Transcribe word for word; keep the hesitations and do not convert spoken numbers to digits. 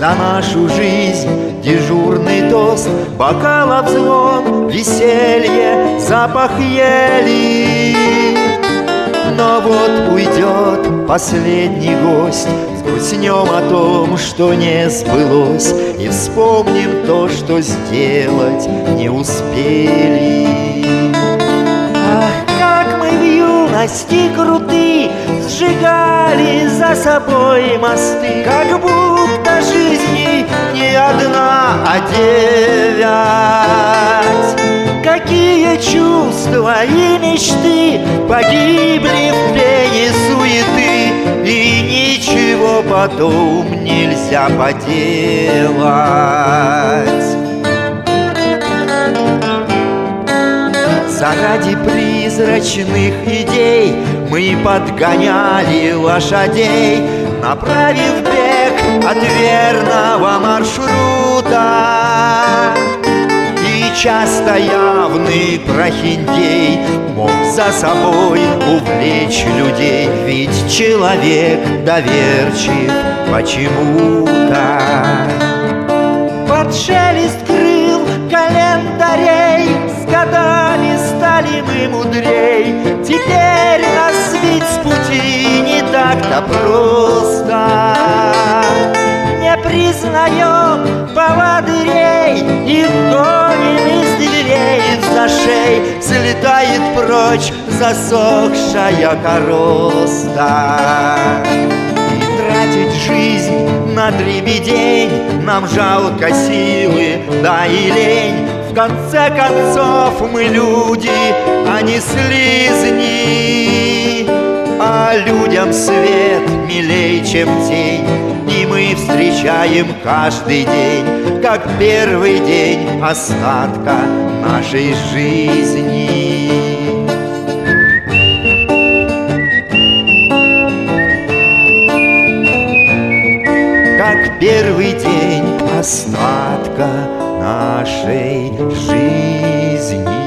За нашу жизнь дежурный тост, бокалов звон, веселье, запах ели. Но вот уйдет последний гость, грустнем о том, что не сбылось, и вспомним то, что сделать не успели. Ах, как мы в юности круты, сжигали за собой мосты, как будто жизни не одна, а девять. Какие чувства и мечты погибли в пене суеты, и ничего потом нельзя поделать. Заради призрачных идей мы подгоняли лошадей, направив бег от верного маршрута. И часто явный прохиндей мог за собой увлечь людей, ведь человек доверчив почему-то. Под шелест крыл календарей с годами стали мы мудрей. Теперь нас сбить с пути не так-то просто. Не признаем поводырей и гоним из дверей за шей. Взлетает прочь засохшая короста. И тратить жизнь на дребедень нам жалко силы, да и лень. В конце концов мы люди, а не слизни. А людям свет милей, чем тень, и мы встречаем каждый день, как первый день остатка нашей жизни. Как первый день остатка нашей жизни.